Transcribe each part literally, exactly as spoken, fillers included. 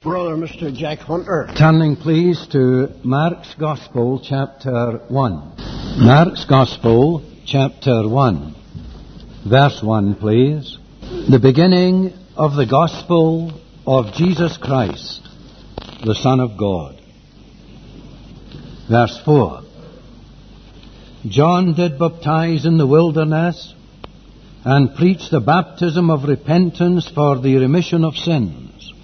Brother Mister Jack Hunter. Turning please to Mark's Gospel, chapter one. Mark's Gospel, chapter one. Verse one, please. The beginning of the Gospel of Jesus Christ, the Son of God. Verse four. John did baptize in the wilderness and preach the baptism of repentance for the remission of sins.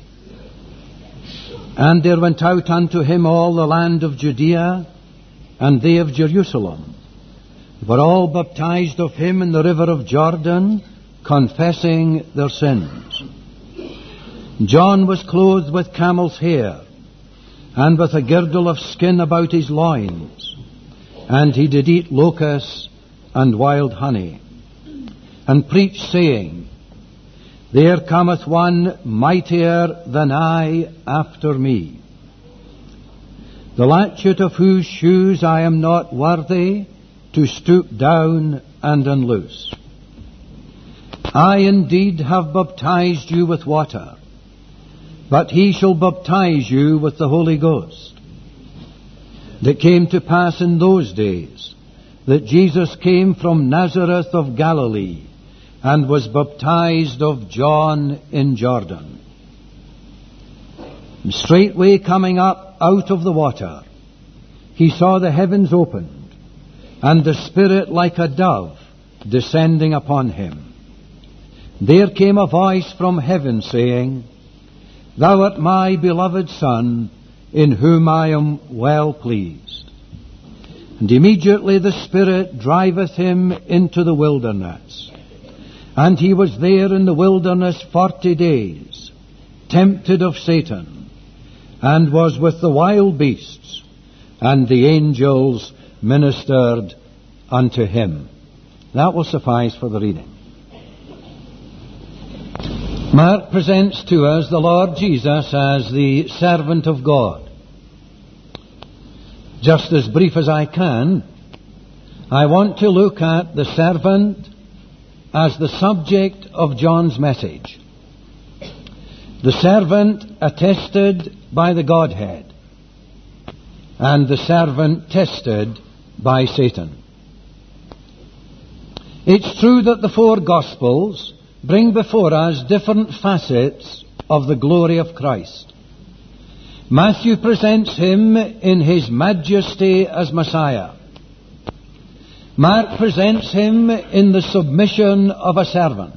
And there went out unto him all the land of Judea, and they of Jerusalem, were all baptized of him in the river of Jordan, confessing their sins. John was clothed with camel's hair, and with a girdle of skin about his loins, and he did eat locusts and wild honey, and preached, saying, There cometh one mightier than I after me, the latchet of whose shoes I am not worthy to stoop down and unloose. I indeed have baptized you with water, but he shall baptize you with the Holy Ghost. It came to pass in those days that Jesus came from Nazareth of Galilee, and was baptized of John in Jordan. And straightway coming up out of the water, he saw the heavens opened, and the Spirit like a dove descending upon him. There came a voice from heaven, saying, Thou art my beloved Son, in whom I am well pleased. And immediately the Spirit driveth him into the wilderness. And he was there in the wilderness forty days, tempted of Satan, and was with the wild beasts, and the angels ministered unto him. That will suffice for the reading. Mark presents to us the Lord Jesus as the servant of God. Just as brief as I can, I want to look at the servant as the subject of John's message. The servant attested by the Godhead, and the servant tested by Satan. It's true that the four Gospels bring before us different facets of the glory of Christ. Matthew presents him in his majesty as Messiah. Mark presents him in the submission of a servant.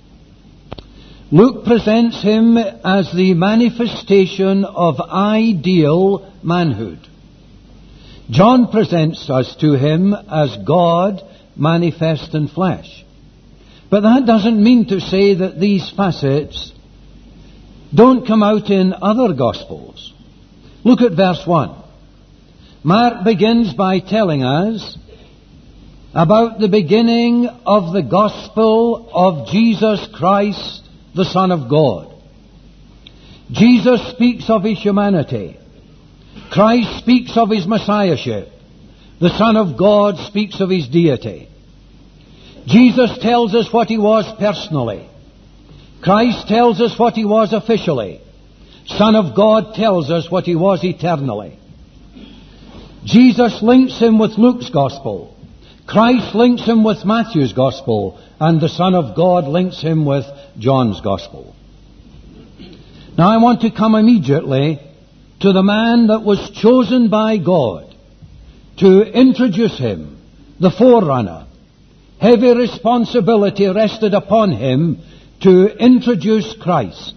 Luke presents him as the manifestation of ideal manhood. John presents us to him as God manifest in flesh. But that doesn't mean to say that these facets don't come out in other Gospels. Look at verse one. Mark begins by telling us about the beginning of the gospel of Jesus Christ, the Son of God. Jesus speaks of his humanity. Christ speaks of his messiahship. The Son of God speaks of his deity. Jesus tells us what he was personally. Christ tells us what he was officially. Son of God tells us what he was eternally. Jesus links him with Luke's gospel. Christ links him with Matthew's Gospel, and the Son of God links him with John's Gospel. Now I want to come immediately to the man that was chosen by God to introduce him, the forerunner. Heavy responsibility rested upon him to introduce Christ.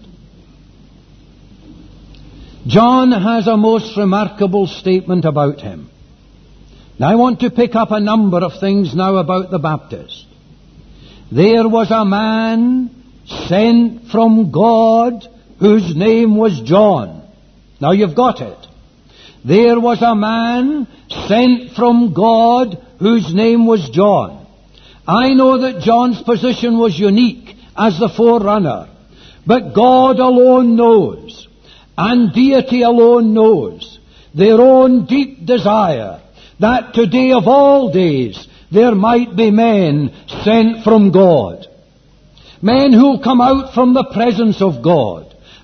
John has a most remarkable statement about him. Now I want to pick up a number of things now about the Baptist. There was a man sent from God whose name was John. Now you've got it. There was a man sent from God whose name was John. I know that John's position was unique as the forerunner, but God alone knows, and deity alone knows, their own deep desire that today of all days there might be men sent from God. Men who'll come out from the presence of God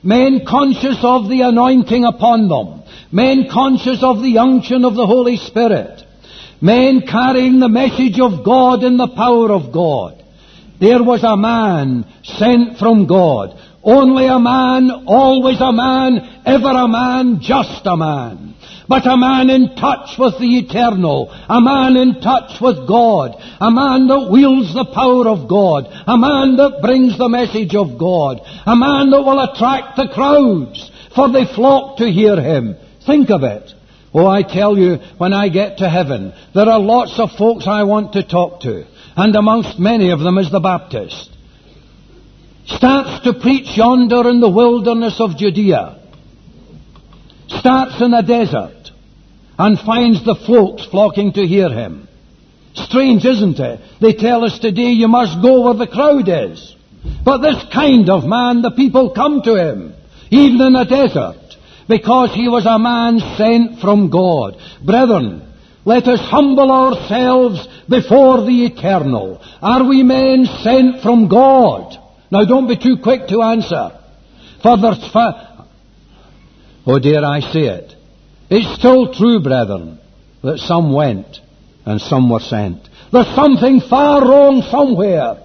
men conscious of the anointing upon them, men conscious of the unction of the Holy Spirit, men carrying the message of God and the power of God. There was a man sent from God. Only a man, always a man, ever a man, just a man. But a man in touch with the eternal, a man in touch with God, a man that wields the power of God, a man that brings the message of God, a man that will attract the crowds, for they flock to hear him. Think of it. Oh, I tell you, when I get to heaven, there are lots of folks I want to talk to, and amongst many of them is the Baptist. Starts to preach yonder in the wilderness of Judea. Starts in a desert and finds the folks flocking to hear him. Strange, isn't it? They tell us today you must go where the crowd is. But this kind of man, the people come to him, even in a desert, because he was a man sent from God. Brethren, let us humble ourselves before the eternal. Are we men sent from God? Now don't be too quick to answer. For there's fa- oh, dare I say it. It's still true, brethren, that some went and some were sent. There's something far wrong somewhere.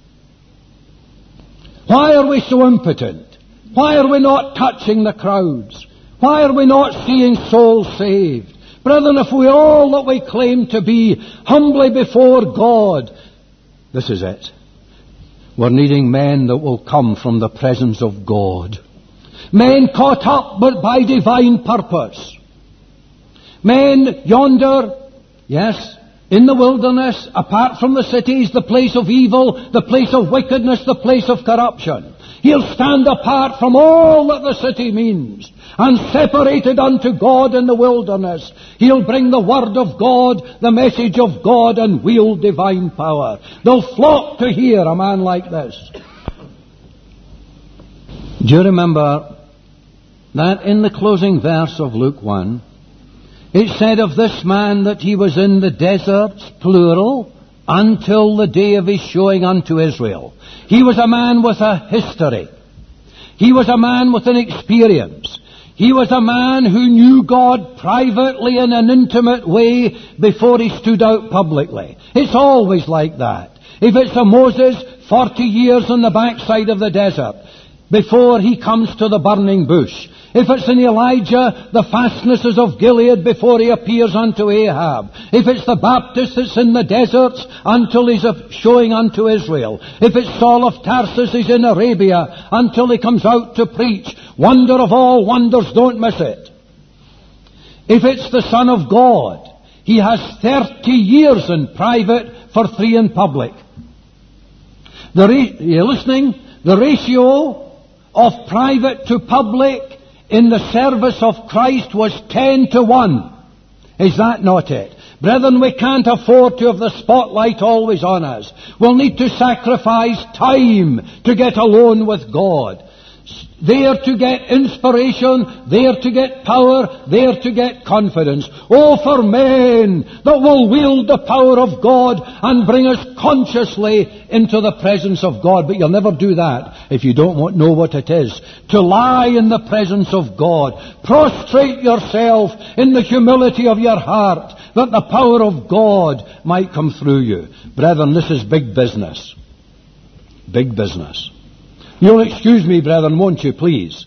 Why are we so impotent? Why are we not touching the crowds? Why are we not seeing souls saved? Brethren, if we're all that we claim to be, humbly before God, this is it. We're needing men that will come from the presence of God. Men caught up but by divine purpose. Men yonder, yes, in the wilderness, apart from the cities, the place of evil, the place of wickedness, the place of corruption. He'll stand apart from all that the city means, and separated unto God in the wilderness. He'll bring the Word of God, the message of God, and wield divine power. They'll flock to hear a man like this. Do you remember that in the closing verse of Luke one, it said of this man that he was in the deserts, plural, until the day of his showing unto Israel. He was a man with a history. He was a man with an experience. He was a man who knew God privately in an intimate way before he stood out publicly. It's always like that. If it's a Moses, forty years on the backside of the desert before he comes to the burning bush. If it's in Elijah, the fastnesses of Gilead before he appears unto Ahab. If it's the Baptist, it's in the deserts until he's showing unto Israel. If it's Saul of Tarsus, he's in Arabia until he comes out to preach. Wonder of all wonders, don't miss it. If it's the Son of God, he has thirty years in private for three in public. The ra- are you listening? The ratio of private to public in the service of Christ was ten to one. Is that not it? Brethren, we can't afford to have the spotlight always on us. We'll need to sacrifice time to get alone with God. There to get inspiration, there to get power, there to get confidence. Oh, for men that will wield the power of God and bring us consciously into the presence of God. But you'll never do that if you don't know what it is to lie in the presence of God. Prostrate yourself in the humility of your heart that the power of God might come through you. Brethren, this is big business. Big business. You'll excuse me, brethren, won't you, please?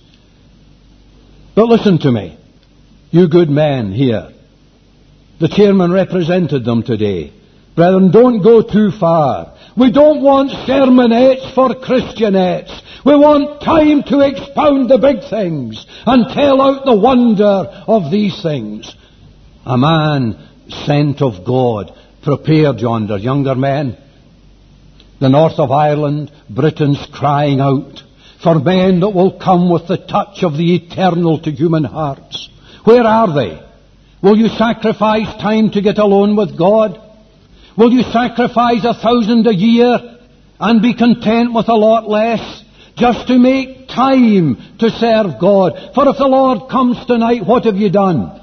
But listen to me, you good men here. The chairman represented them today. Brethren, don't go too far. We don't want sermonettes for Christianettes. We want time to expound the big things and tell out the wonder of these things. A man sent of God, prepared yonder, younger men. The north of Ireland, Britain's crying out for men that will come with the touch of the eternal to human hearts. Where are they? Will you sacrifice time to get alone with God? Will you sacrifice a thousand a year and be content with a lot less just to make time to serve God? For if the Lord comes tonight, what have you done?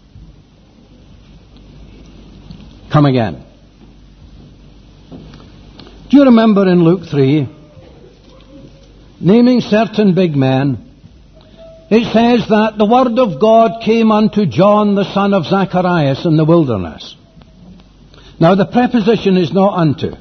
Come again. Do you remember in Luke three, naming certain big men, it says that the word of God came unto John the son of Zacharias in the wilderness. Now the preposition is not unto.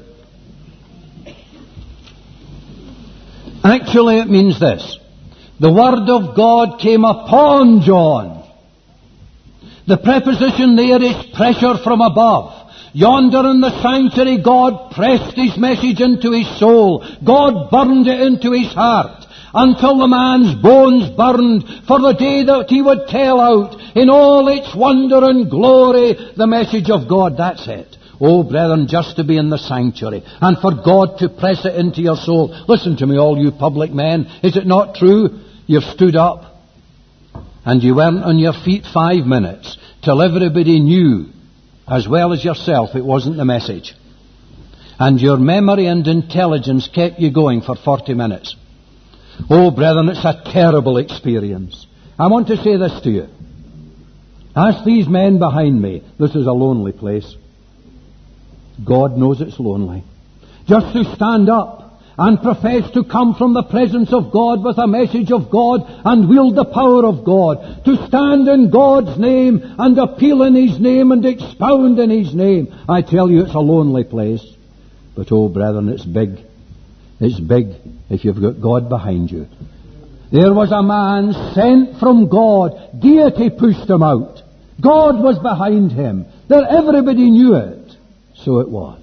Actually it means this. The word of God came upon John. The preposition there is pressure from above. Yonder in the sanctuary, God pressed His message into his soul. God burned it into his heart until the man's bones burned for the day that he would tell out in all its wonder and glory the message of God. That's it. Oh, brethren, just to be in the sanctuary and for God to press it into your soul. Listen to me, all you public men. Is it not true? You've stood up and you weren't on your feet five minutes till everybody knew, as well as yourself, it wasn't the message. And your memory and intelligence kept you going for forty minutes. Oh, brethren, it's a terrible experience. I want to say this to you. Ask these men behind me. This is a lonely place. God knows it's lonely. Just to stand up and profess to come from the presence of God with a message of God and wield the power of God. To stand in God's name and appeal in His name and expound in His name. I tell you, it's a lonely place. But oh, brethren, it's big. It's big if you've got God behind you. There was a man sent from God. Deity pushed him out. God was behind him. There, everybody knew it. So it was.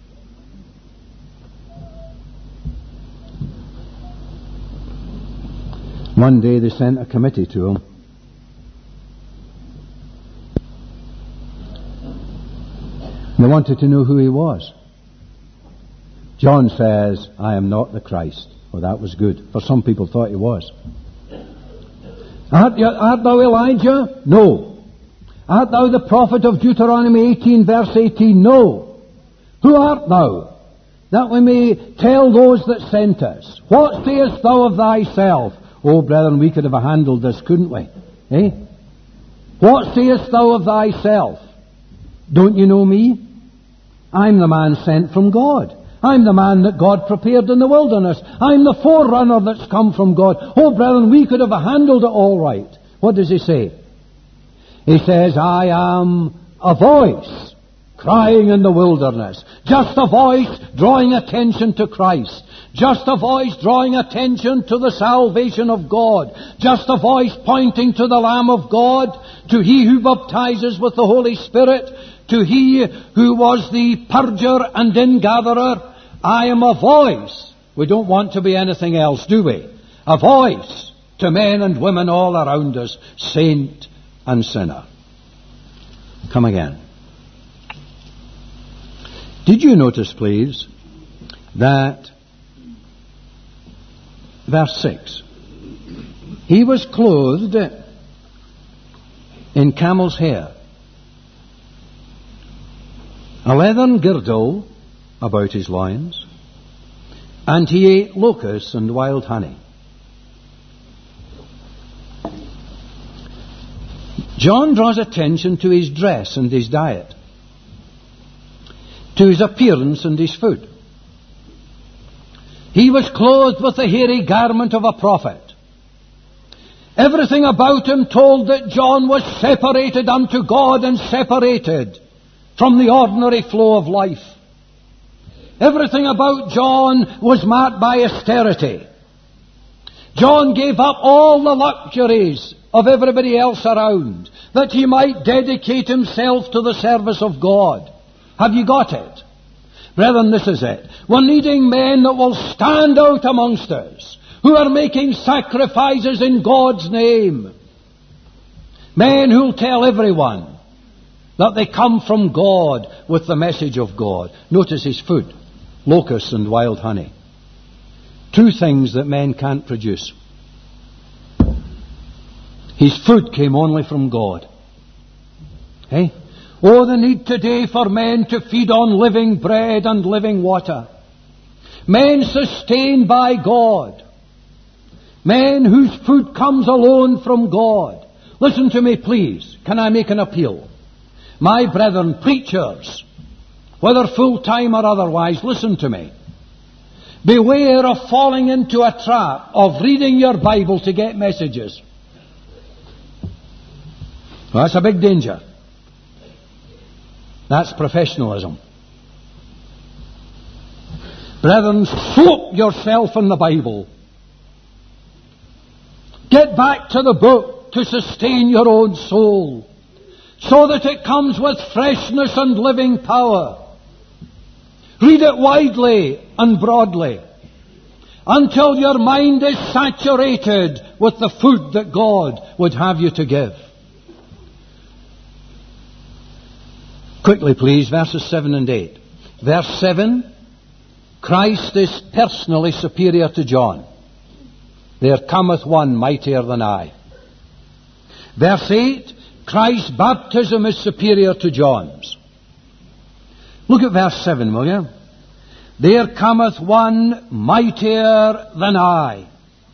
One day they sent a committee to him. They wanted to know who he was. John says, I am not the Christ. Well, that was good, for some people thought he was. Art, art thou Elijah? No. Art thou the prophet of Deuteronomy eighteen, verse eighteen? No. Who art thou? That we may tell those that sent us. What sayest thou of thyself? Oh, brethren, we could have handled this, couldn't we? Eh? What sayest thou of thyself? Don't you know me? I'm the man sent from God. I'm the man that God prepared in the wilderness. I'm the forerunner that's come from God. Oh, brethren, we could have handled it all right. What does he say? He says, I am a voice crying in the wilderness. Just a voice drawing attention to Christ. Just a voice drawing attention to the salvation of God. Just a voice pointing to the Lamb of God, to He who baptizes with the Holy Spirit, to He who was the purger and ingatherer. I am a voice. We don't want to be anything else, do we? A voice to men and women all around us, saint and sinner. Come again. Did you notice, please, that verse six, he was clothed in camel's hair, a leathern girdle about his loins, and he ate locusts and wild honey. John draws attention to his dress and his diet, to his appearance and his food. He was clothed with the hairy garment of a prophet. Everything about him told that John was separated unto God and separated from the ordinary flow of life. Everything about John was marked by austerity. John gave up all the luxuries of everybody else around that he might dedicate himself to the service of God. Have you got it? Brethren, this is it. We're needing men that will stand out amongst us, who are making sacrifices in God's name. Men who'll tell everyone that they come from God with the message of God. Notice his food, locusts and wild honey. Two things that men can't produce. His food came only from God. Hey? Oh, the need today for men to feed on living bread and living water. Men sustained by God. Men whose food comes alone from God. Listen to me, please. Can I make an appeal? My brethren, preachers, whether full-time or otherwise, listen to me. Beware of falling into a trap of reading your Bible to get messages. Well, that's a big danger. That's professionalism. Brethren, soak yourself in the Bible. Get back to the book to sustain your own soul, so that it comes with freshness and living power. Read it widely and broadly, until your mind is saturated with the food that God would have you to give. Quickly, please, verses seven and eight. Verse seven, Christ is personally superior to John. There cometh one mightier than I. Verse eight, Christ's baptism is superior to John's. Look at verse seven, will you? There cometh one mightier than I.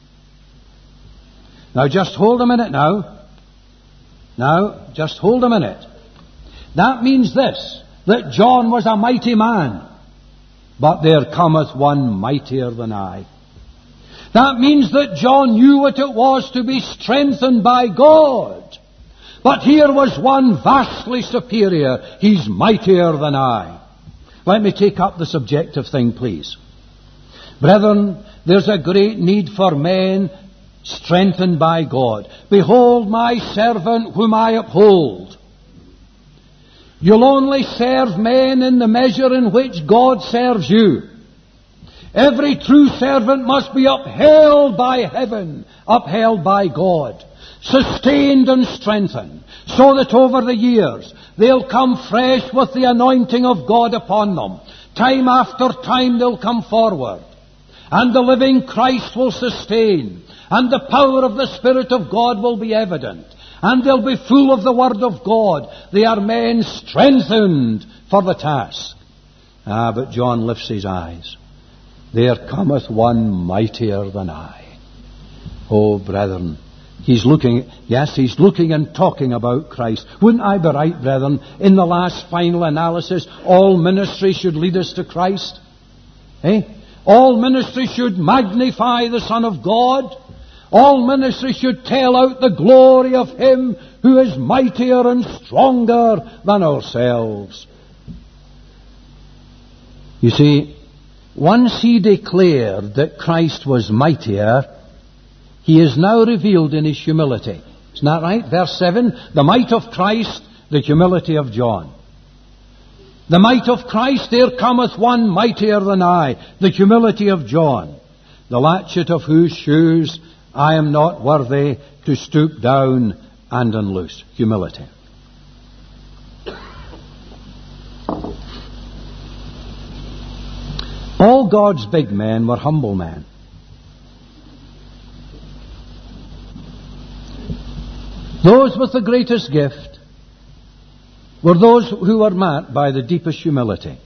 Now just hold a minute now. Now, just hold a minute. That means this, that John was a mighty man, but there cometh one mightier than I. That means that John knew what it was to be strengthened by God. But here was one vastly superior. He's mightier than I. Let me take up the subjective thing, please. Brethren, there's a great need for men strengthened by God. Behold my servant whom I uphold. You'll only serve men in the measure in which God serves you. Every true servant must be upheld by heaven, upheld by God, sustained and strengthened, so that over the years they'll come fresh with the anointing of God upon them. Time after time they'll come forward, and the living Christ will sustain, and the power of the Spirit of God will be evident, and they'll be full of the Word of God. They are men strengthened for the task. Ah, but John lifts his eyes. There cometh one mightier than I. Oh, brethren, he's looking, yes, he's looking and talking about Christ. Wouldn't I be right, brethren, in the last final analysis, all ministry should lead us to Christ? Eh? All ministry should magnify the Son of God. All ministry should tell out the glory of Him who is mightier and stronger than ourselves. You see, once he declared that Christ was mightier, he is now revealed in his humility. Isn't that right? Verse seven, the might of Christ, the humility of John. The might of Christ, there cometh one mightier than I, the humility of John, the latchet of whose shoes I am not worthy to stoop down and unloose. Humility. All God's big men were humble men. Those with the greatest gift were those who were marked by the deepest humility.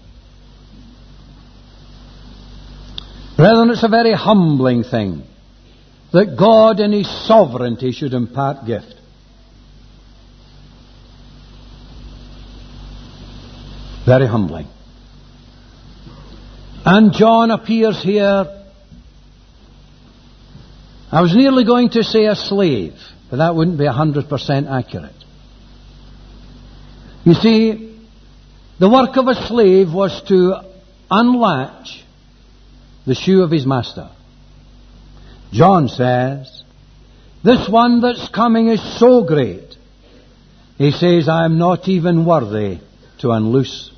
Brethren, it's a very humbling thing that God in His sovereignty should impart gift. Very humbling. And John appears here, I was nearly going to say a slave, but that wouldn't be one hundred percent accurate. You see, the work of a slave was to unlatch the shoe of his master. John says, this one that's coming is so great. He says, I am not even worthy to unloose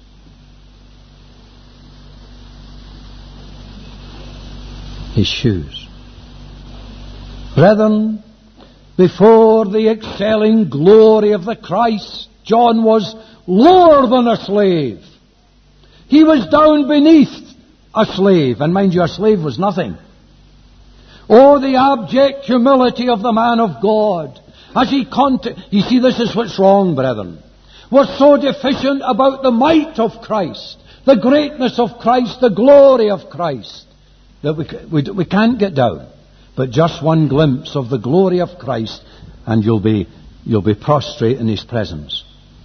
his shoes. Brethren, before the excelling glory of the Christ, John was lower than a slave. He was down beneath a slave. And mind you, a slave was nothing. Oh, the abject humility of the man of God. As he cont- You see, this is what's wrong, brethren. We're so deficient about the might of Christ, the greatness of Christ, the glory of Christ, that we, we, we can't get down. But just one glimpse of the glory of Christ and you'll be, you'll be prostrate in His presence.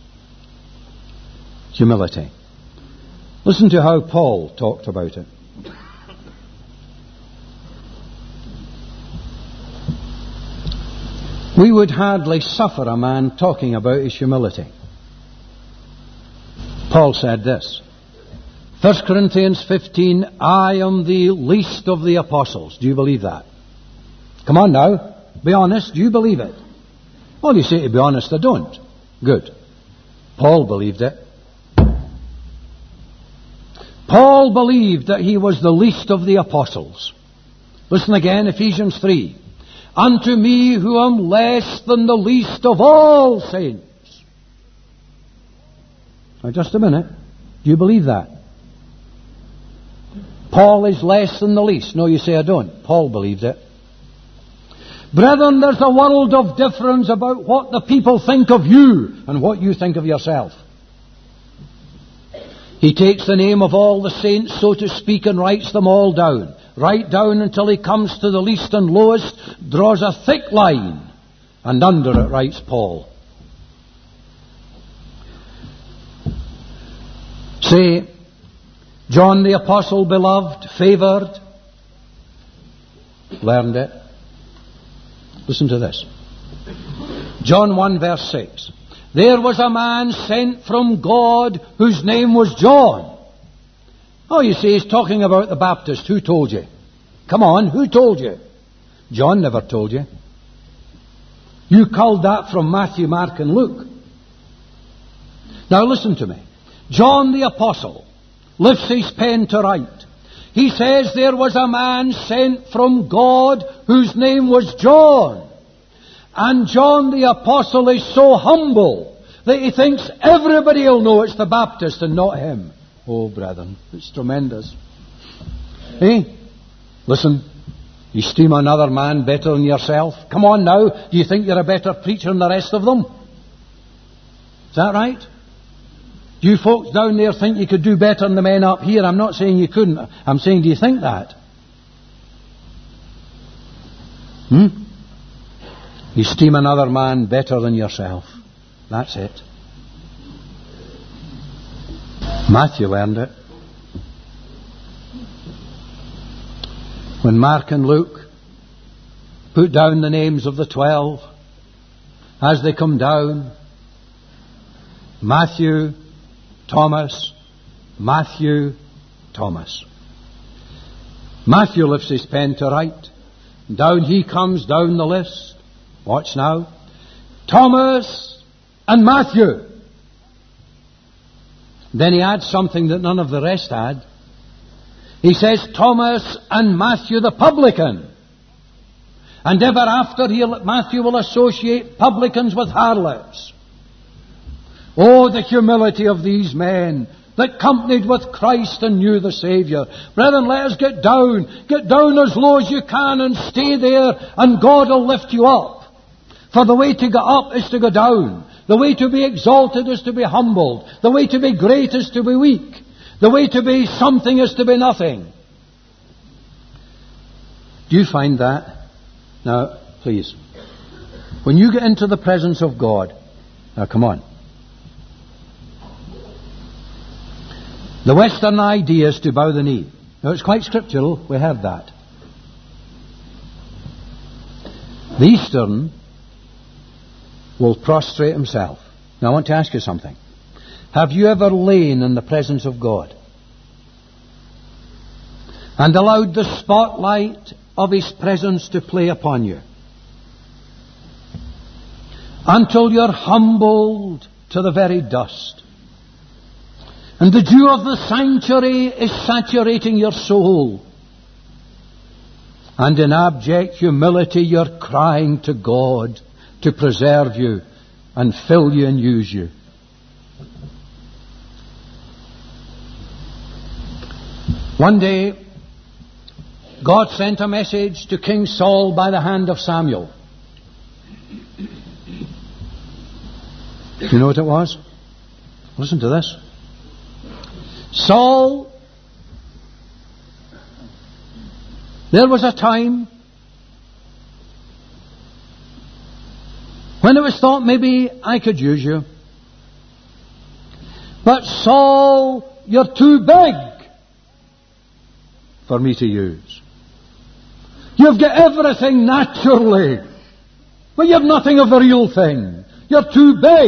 Humility. Listen to how Paul talked about it. We would hardly suffer a man talking about his humility. Paul said this, First Corinthians fifteen, I am the least of the apostles. Do you believe that? Come on now, be honest, do you believe it? Well, you say to be honest, I don't. Good. Paul believed it. Paul believed that he was the least of the apostles. Listen again, Ephesians three. Unto me who am less than the least of all saints. Now just a minute. Do you believe that? Paul is less than the least. No, you say I don't. Paul believed it. Brethren, there's a world of difference about what the people think of you and what you think of yourself. He takes the name of all the saints, so to speak, and writes them all down. Right down until he comes to the least and lowest, draws a thick line, and under it writes Paul. Say, John the Apostle, beloved, favoured, learned it. Listen to this. John one verse six. There was a man sent from God whose name was John. Oh, you see, he's talking about the Baptist. Who told you? Come on, who told you? John never told you. You culled that from Matthew, Mark, and Luke. Now listen to me. John the Apostle lifts his pen to write. He says there was a man sent from God whose name was John. And John the Apostle is so humble that he thinks everybody will know it's the Baptist and not him. Oh, brethren, it's tremendous. Hey, listen, you esteem another man better than yourself? Come on now, do you think you're a better preacher than the rest of them? Is that right? Do you folks down there think you could do better than the men up here? I'm not saying you couldn't. I'm saying, do you think that? Hmm? You esteem another man better than yourself. That's it. Matthew earned it. When Mark and Luke put down the names of the twelve, as they come down, Matthew, Thomas, Matthew, Thomas. Matthew lifts his pen to write. Down he comes down the list. Watch now. Thomas and Matthew. Then he adds something that none of the rest had. He says Thomas and Matthew the publican. And ever after he, Matthew will associate publicans with harlots. Oh, the humility of these men that companied with Christ and knew the Saviour. Brethren, let us get down. Get down as low as you can and stay there, and God will lift you up. For the way to go up is to go down. The way to be exalted is to be humbled. The way to be great is to be weak. The way to be something is to be nothing. Do you find that? Now, please. When you get into the presence of God, now come on. The Western idea is to bow the knee. Now, it's quite scriptural. We heard that. The Eastern will prostrate himself. Now I want to ask you something. Have you ever lain in the presence of God and allowed the spotlight of His presence to play upon you until you're humbled to the very dust, and the dew of the sanctuary is saturating your soul, and in abject humility you're crying to God to preserve you and fill you and use you? One day, God sent a message to King Saul by the hand of Samuel. Do you know what it was? Listen to this. Saul, there was a time when it was thought maybe I could use you. But Saul, you're too big for me to use. You've got everything naturally. But you've nothing of the real thing. You're too big.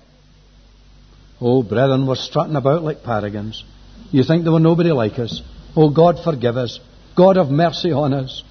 Oh, brethren, we're strutting about like paragons. You think there were nobody like us. Oh, God, forgive us. God, have mercy on us.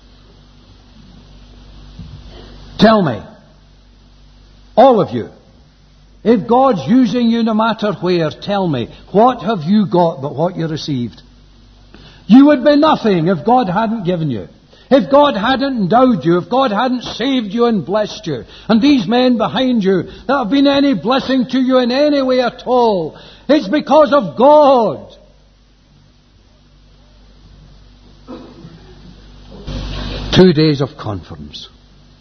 Tell me, all of you, if God's using you no matter where, tell me, what have you got but what you received? You would be nothing if God hadn't given you. If God hadn't endowed you, if God hadn't saved you and blessed you, and these men behind you that have been any blessing to you in any way at all, it's because of God. Two days of conference.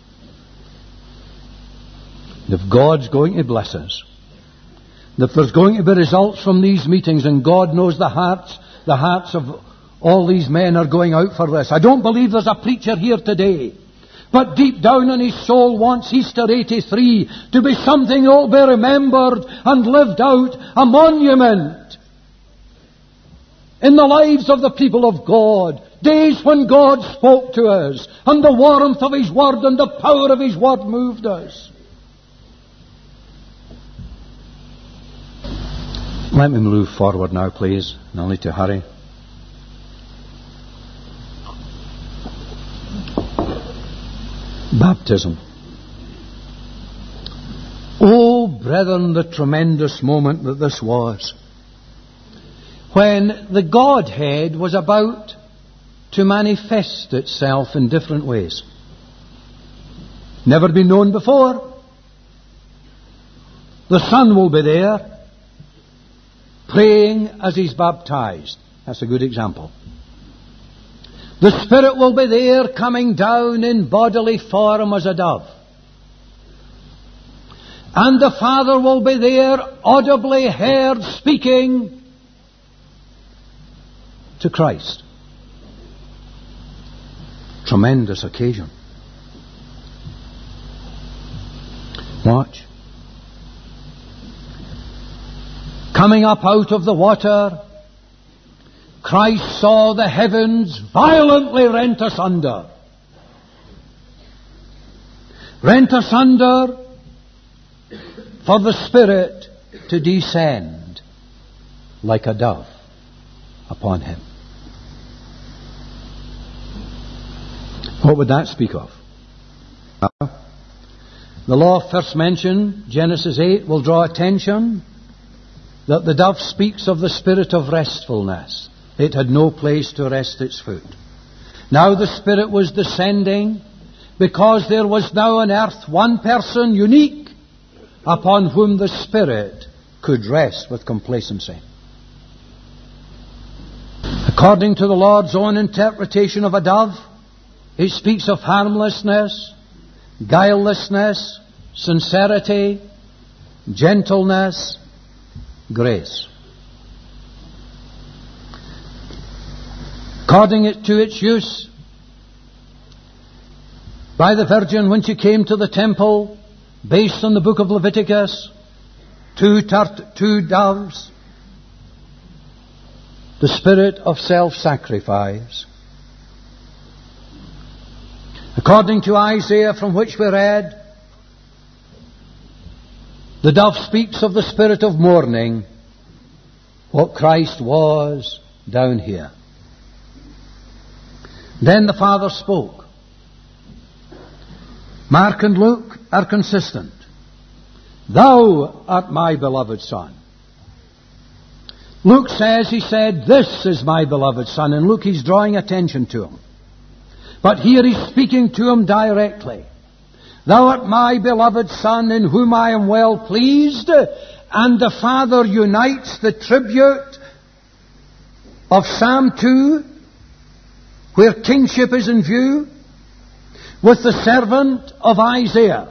If God's going to bless us, if there's going to be results from these meetings, and God knows the hearts, the hearts of all these men are going out for this. I don't believe there's a preacher here today, but deep down in his soul wants Easter eighty-three to be something that will be remembered and lived out, a monument in the lives of the people of God. Days when God spoke to us, and the warmth of His Word and the power of His Word moved us. Let me move forward now, please. I'll need to hurry. Baptism. Oh, brethren, the tremendous moment that this was, when the Godhead was about to manifest itself in different ways. Never been known before. The Son will be there, praying as He's baptized. That's a good example. The Spirit will be there, coming down in bodily form as a dove. And the Father will be there, audibly heard, speaking to Christ. Tremendous occasion. Watch. Coming up out of the water, Christ saw the heavens violently rent asunder. Rent asunder for the Spirit to descend like a dove upon Him. What would that speak of? The law first mentioned, Genesis eight, will draw attention that the dove speaks of the spirit of restfulness. It had no place to rest its foot. Now the Spirit was descending because there was now on earth one person unique upon whom the Spirit could rest with complacency. According to the Lord's own interpretation of a dove, it speaks of harmlessness, guilelessness, sincerity, gentleness, grace. According to its use, by the Virgin when she came to the temple, based on the book of Leviticus, two, turt- two doves, the spirit of self-sacrifice. According to Isaiah, from which we read, the dove speaks of the spirit of mourning, what Christ was down here. Then the Father spoke. Mark and Luke are consistent. Thou art my beloved Son. Luke says, he said, this is my beloved Son. And Luke, he's drawing attention to him. But here he's speaking to him directly. Thou art my beloved Son, in whom I am well pleased. And the Father unites the tribute of Psalm two, where kingship is in view, with the servant of Isaiah,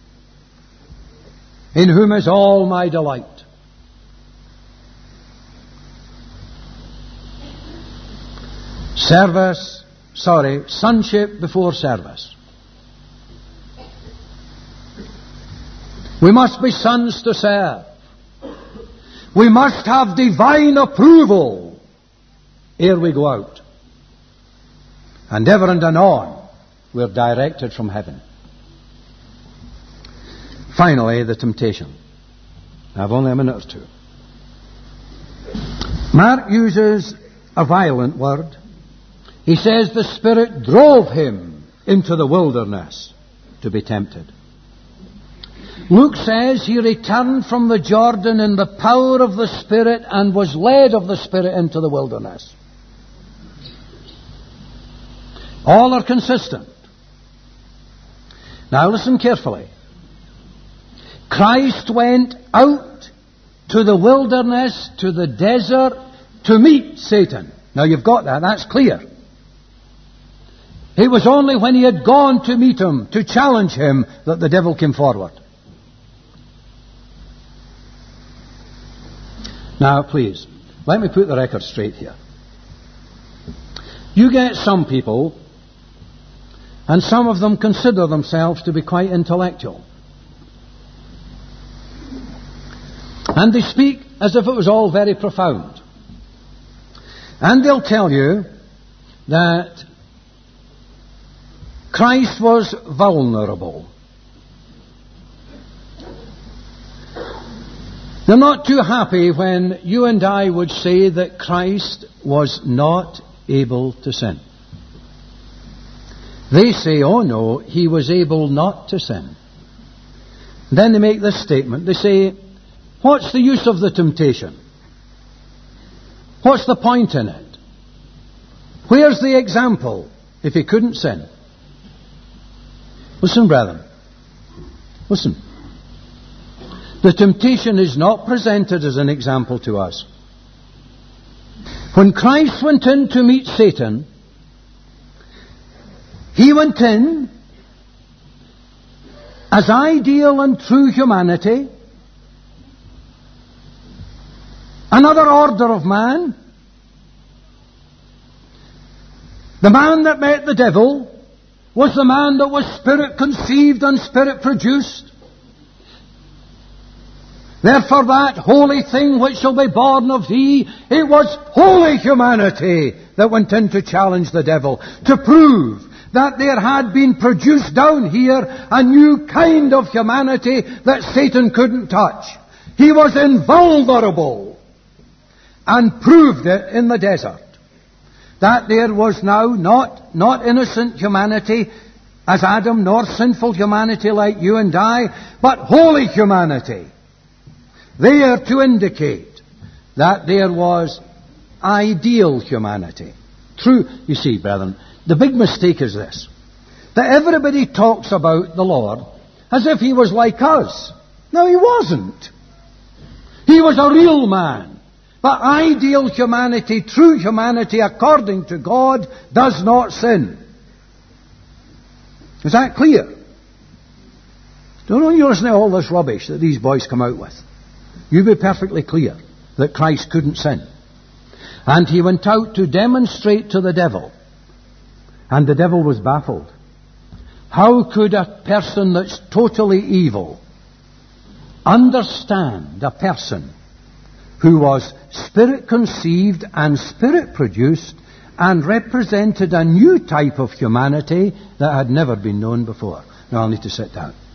in whom is all my delight. Service, sorry, sonship before service. We must be sons to serve. We must have divine approval ere we go out. And ever and anon, we're directed from heaven. Finally, the temptation. I have only a minute or two. Mark uses a violent word. He says the Spirit drove him into the wilderness to be tempted. Luke says he returned from the Jordan in the power of the Spirit and was led of the Spirit into the wilderness. All are consistent. Now listen carefully. Christ went out to the wilderness, to the desert, to meet Satan. Now you've got that, that's clear. It was only when he had gone to meet him, to challenge him, that the devil came forward. Now, please, let me put the record straight here. You get some people, and some of them consider themselves to be quite intellectual. And they speak as if it was all very profound. And they'll tell you that Christ was vulnerable. They're not too happy when you and I would say that Christ was not able to sin. They say, oh no, he was able not to sin. Then they make this statement. They say, what's the use of the temptation? What's the point in it? Where's the example if he couldn't sin? Listen, brethren. Listen. The temptation is not presented as an example to us. When Christ went in to meet Satan, he went in as ideal and true humanity, another order of man. The man that met the devil was the man that was Spirit conceived and Spirit produced. Therefore that holy thing which shall be born of thee, it was holy humanity that went in to challenge the devil, to prove that there had been produced down here a new kind of humanity that Satan couldn't touch. He was invulnerable, and proved it in the desert. That there was now not, not innocent humanity as Adam, nor sinful humanity like you and I, but holy humanity. There to indicate that there was ideal humanity. True, you see, brethren, the big mistake is this. That everybody talks about the Lord as if he was like us. No, he wasn't. He was a real man. But ideal humanity, true humanity, according to God, does not sin. Is that clear? Don't you listen to all this rubbish that these boys come out with. You be perfectly clear that Christ couldn't sin. And he went out to demonstrate to the devil. And the devil was baffled. How could a person that's totally evil understand a person who was Spirit conceived and Spirit produced and represented a new type of humanity that had never been known before? Now I'll need to sit down.